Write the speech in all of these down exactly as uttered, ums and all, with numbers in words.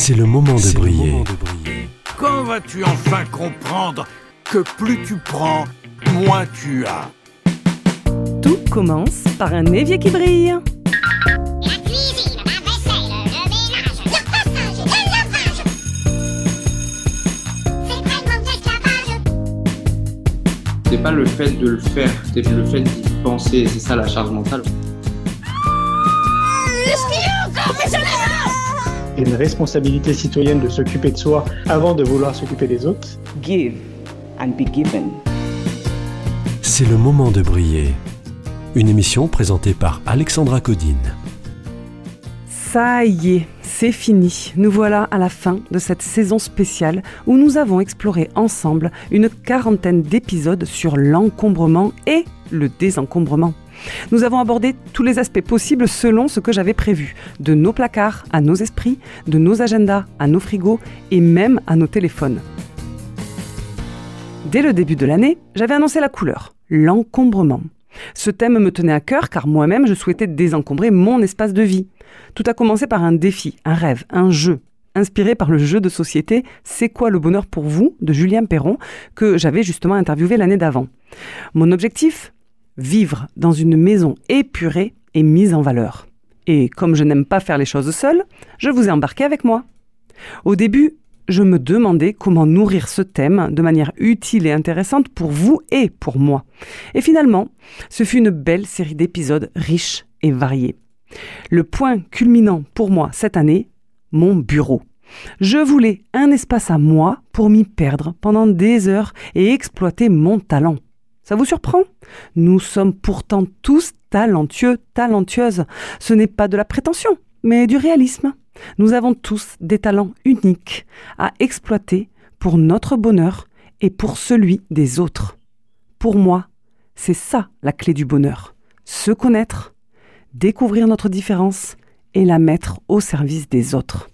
C'est le moment de briller. Moment de briller. Quand vas-tu enfin comprendre que plus tu prends, moins tu as? Tout commence par un évier qui brille. La cuisine, la vaisselle, le ménage, le passage, le lavage. C'est vraiment de l'esclavage. C'est pas le fait de le faire, c'est le fait d'y penser, c'est ça la charge mentale. Il y a une responsabilité citoyenne de s'occuper de soi avant de vouloir s'occuper des autres. Give and be given. C'est le moment de briller. Une émission présentée par Alexandra Codine. Ça y est, c'est fini. Nous voilà à la fin de cette saison spéciale où nous avons exploré ensemble une quarantaine d'épisodes sur l'encombrement et le désencombrement. Nous avons abordé tous les aspects possibles selon ce que j'avais prévu, de nos placards à nos esprits, de nos agendas à nos frigos et même à nos téléphones. Dès le début de l'année, j'avais annoncé la couleur, l'encombrement. Ce thème me tenait à cœur car moi-même je souhaitais désencombrer mon espace de vie. Tout a commencé par un défi, un rêve, un jeu. Inspiré par le jeu de société « C'est quoi le bonheur pour vous ?» de Julien Perron, que j'avais justement interviewé l'année d'avant. Mon objectif ? Vivre dans une maison épurée et mise en valeur. Et comme je n'aime pas faire les choses seule, je vous ai embarqué avec moi. Au début, je me demandais comment nourrir ce thème de manière utile et intéressante pour vous et pour moi. Et finalement, ce fut une belle série d'épisodes riches et variés. Le point culminant pour moi cette année, mon bureau. Je voulais un espace à moi pour m'y perdre pendant des heures et exploiter mon talent. Ça vous surprend ? Nous sommes pourtant tous talentueux, talentueuses. Ce n'est pas de la prétention, mais du réalisme. Nous avons tous des talents uniques à exploiter pour notre bonheur et pour celui des autres. Pour moi, c'est ça la clé du bonheur. Se connaître, découvrir notre différence et la mettre au service des autres.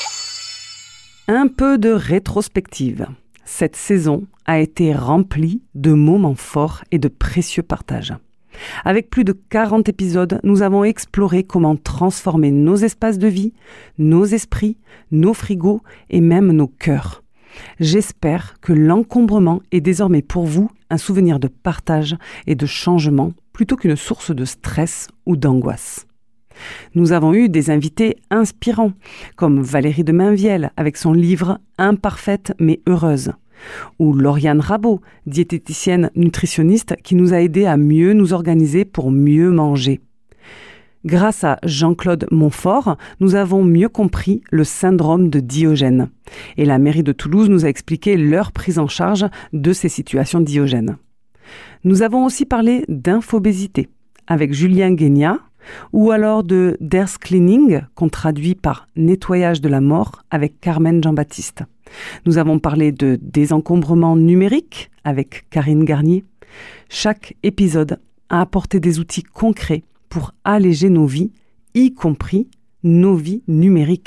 Un peu de rétrospective. Cette saison a été remplie de moments forts et de précieux partages. Avec plus de quarante épisodes, nous avons exploré comment transformer nos espaces de vie, nos esprits, nos frigos et même nos cœurs. J'espère que l'encombrement est désormais pour vous un souvenir de partage et de changement plutôt qu'une source de stress ou d'angoisse. Nous avons eu des invités inspirants, comme Valérie de Mainvielle avec son livre « Imparfaite mais heureuse », ou Lauriane Rabot, diététicienne nutritionniste qui nous a aidés à mieux nous organiser pour mieux manger. Grâce à Jean-Claude Montfort, nous avons mieux compris le syndrome de Diogène. Et la mairie de Toulouse nous a expliqué leur prise en charge de ces situations Diogènes. Nous avons aussi parlé d'infobésité avec Julien Guénia, ou alors de Death Cleaning, qu'on traduit par nettoyage de la mort avec Carmen Jean-Baptiste. Nous avons parlé de désencombrement numérique avec Karine Garnier. Chaque épisode a apporté des outils concrets pour alléger nos vies, y compris nos vies numériques.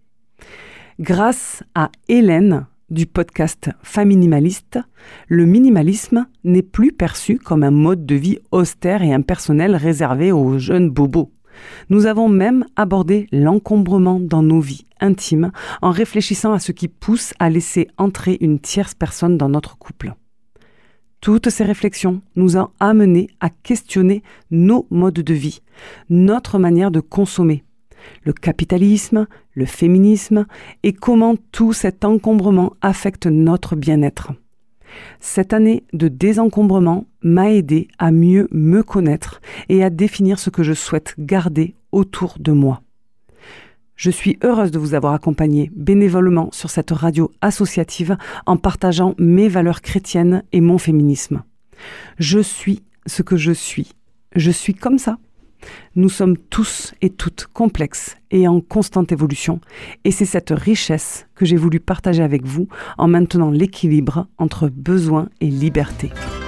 Grâce à Hélène du podcast Faminimaliste, le minimalisme n'est plus perçu comme un mode de vie austère et impersonnel réservé aux jeunes bobos. Nous avons même abordé l'encombrement dans nos vies intimes en réfléchissant à ce qui pousse à laisser entrer une tierce personne dans notre couple. Toutes ces réflexions nous ont amenés à questionner nos modes de vie, notre manière de consommer, le capitalisme, le féminisme et comment tout cet encombrement affecte notre bien-être. Cette année de désencombrement m'a aidé à mieux me connaître et à définir ce que je souhaite garder autour de moi. Je suis heureuse de vous avoir accompagné bénévolement sur cette radio associative en partageant mes valeurs chrétiennes et mon féminisme. Je suis ce que je suis. Je suis comme ça. Nous sommes tous et toutes complexes et en constante évolution, et c'est cette richesse que j'ai voulu partager avec vous en maintenant l'équilibre entre besoin et liberté.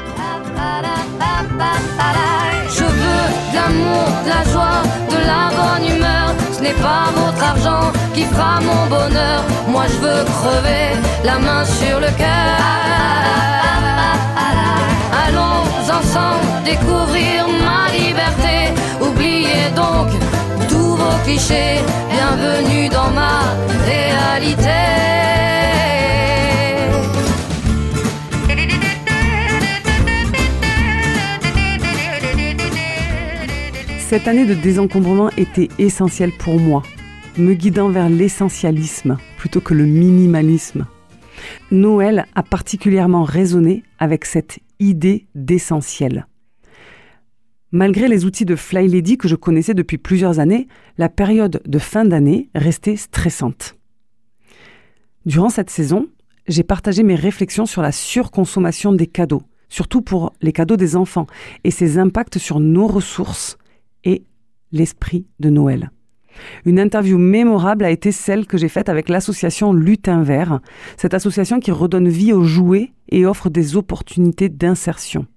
Je veux de l'amour, de la joie, de la bonne humeur. Ce n'est pas votre argent qui fera mon bonheur. Moi je veux crever la main sur le cœur. Allons ensemble découvrir ma liberté. Oubliez donc tous vos clichés. Bienvenue dans ma réalité. Cette année de désencombrement était essentielle pour moi, me guidant vers l'essentialisme plutôt que le minimalisme. Noël a particulièrement résonné avec cette idée d'essentiel. Malgré les outils de Fly Lady que je connaissais depuis plusieurs années, la période de fin d'année restait stressante. Durant cette saison, j'ai partagé mes réflexions sur la surconsommation des cadeaux, surtout pour les cadeaux des enfants, et ses impacts sur nos ressources et l'esprit de Noël. Une interview mémorable a été celle que j'ai faite avec l'association Lutin Vert, cette association qui redonne vie aux jouets et offre des opportunités d'insertion.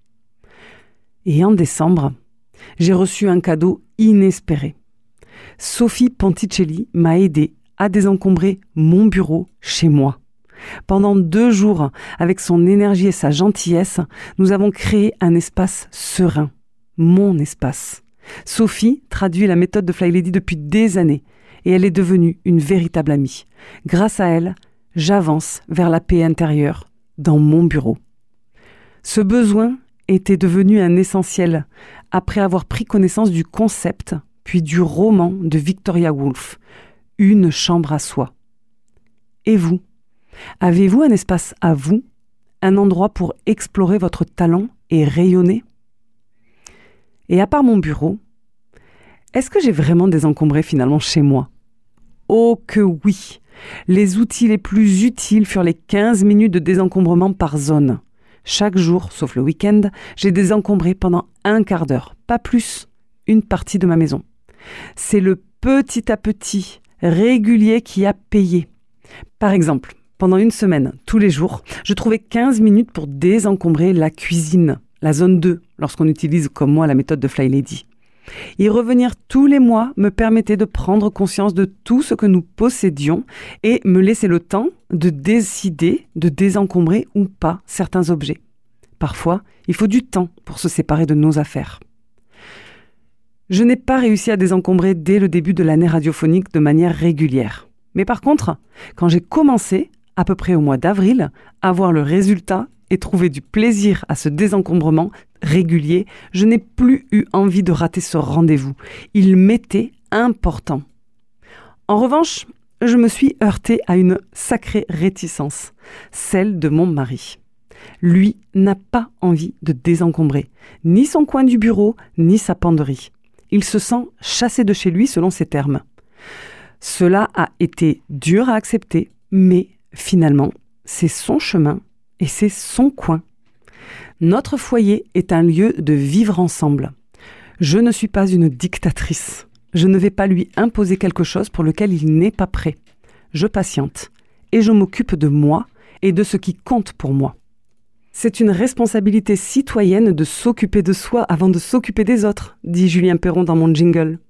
Et en décembre, j'ai reçu un cadeau inespéré. Sophie Ponticelli m'a aidé à désencombrer mon bureau chez moi. Pendant deux jours, avec son énergie et sa gentillesse, nous avons créé un espace serein, mon espace. Sophie traduit la méthode de Fly Lady depuis des années et elle est devenue une véritable amie. Grâce à elle, j'avance vers la paix intérieure dans mon bureau. Ce besoin était devenu un essentiel après avoir pris connaissance du concept puis du roman de Victoria Woolf, Une chambre à soi. Et vous, avez-vous un espace à vous, un endroit pour explorer votre talent et rayonner ? Et à part mon bureau, est-ce que j'ai vraiment désencombré finalement chez moi ? Oh que oui ! Les outils les plus utiles furent les quinze minutes de désencombrement par zone. Chaque jour, sauf le week-end, j'ai désencombré pendant un quart d'heure, pas plus, une partie de ma maison. C'est le petit à petit, régulier qui a payé. Par exemple, pendant une semaine, tous les jours, je trouvais quinze minutes pour désencombrer la cuisine, la zone deux, lorsqu'on utilise comme moi la méthode de Fly Lady. Y revenir tous les mois me permettait de prendre conscience de tout ce que nous possédions et me laisser le temps de décider de désencombrer ou pas certains objets. Parfois, il faut du temps pour se séparer de nos affaires. Je n'ai pas réussi à désencombrer dès le début de l'année radiophonique de manière régulière. Mais par contre, quand j'ai commencé, à peu près au mois d'avril, à voir le résultat et trouver du plaisir à ce désencombrement régulier, je n'ai plus eu envie de rater ce rendez-vous. Il m'était important. En revanche, je me suis heurtée à une sacrée réticence, celle de mon mari. Lui n'a pas envie de désencombrer, ni son coin du bureau, ni sa penderie. Il se sent chassé de chez lui selon ses termes. Cela a été dur à accepter, mais finalement, c'est son chemin et c'est son coin. Notre foyer est un lieu de vivre ensemble. Je ne suis pas une dictatrice. Je ne vais pas lui imposer quelque chose pour lequel il n'est pas prêt. Je patiente et je m'occupe de moi et de ce qui compte pour moi. C'est une responsabilité citoyenne de s'occuper de soi avant de s'occuper des autres, dit Julien Perron dans mon jingle.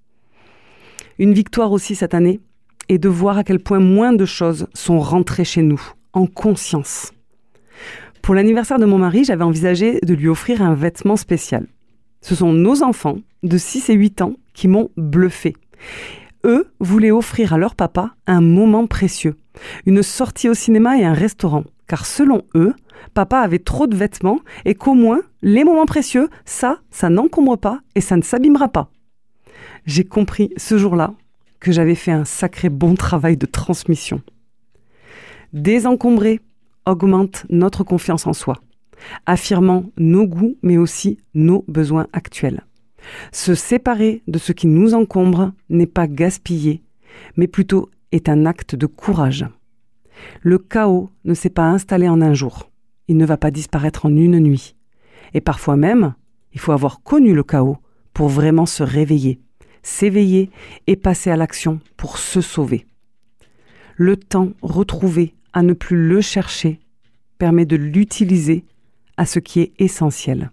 Une victoire aussi cette année est de voir à quel point moins de choses sont rentrées chez nous, en conscience. Pour l'anniversaire de mon mari, j'avais envisagé de lui offrir un vêtement spécial. Ce sont nos enfants de six et huit ans qui m'ont bluffé. Eux voulaient offrir à leur papa un moment précieux, une sortie au cinéma et un restaurant, car selon eux, papa avait trop de vêtements et qu'au moins, les moments précieux, ça, ça n'encombre pas et ça ne s'abîmera pas. J'ai compris ce jour-là que j'avais fait un sacré bon travail de transmission. Désencombrer augmente notre confiance en soi, affirmant nos goûts mais aussi nos besoins actuels. Se séparer de ce qui nous encombre n'est pas gaspiller, mais plutôt est un acte de courage. Le chaos ne s'est pas installé en un jour. Il ne va pas disparaître en une nuit. Et parfois même, il faut avoir connu le chaos pour vraiment se réveiller, s'éveiller et passer à l'action pour se sauver. Le temps retrouvé à ne plus le chercher permet de l'utiliser à ce qui est essentiel.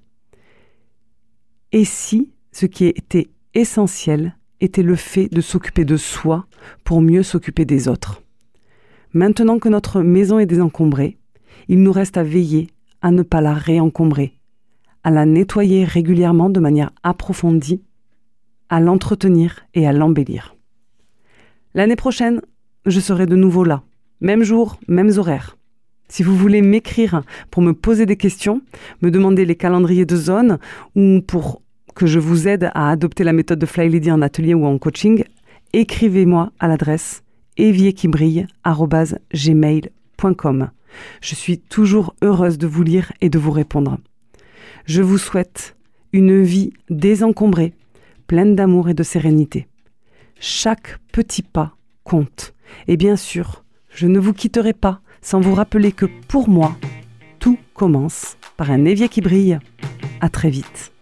Et si ce qui était essentiel était le fait de s'occuper de soi pour mieux s'occuper des autres? Maintenant que notre maison est désencombrée, il nous reste à veiller à ne pas la réencombrer, à la nettoyer régulièrement de manière approfondie, à l'entretenir et à l'embellir. L'année prochaine, je serai de nouveau là, même jour, mêmes horaires. Si vous voulez m'écrire pour me poser des questions, me demander les calendriers de zone ou pour que je vous aide à adopter la méthode de Fly Lady en atelier ou en coaching, écrivez-moi à l'adresse évierquibrille arobase gmail point com. Je suis toujours heureuse de vous lire et de vous répondre. Je vous souhaite une vie désencombrée, pleine d'amour et de sérénité. Chaque petit pas compte. Et bien sûr, je ne vous quitterai pas sans vous rappeler que pour moi, tout commence par un évier qui brille. À très vite.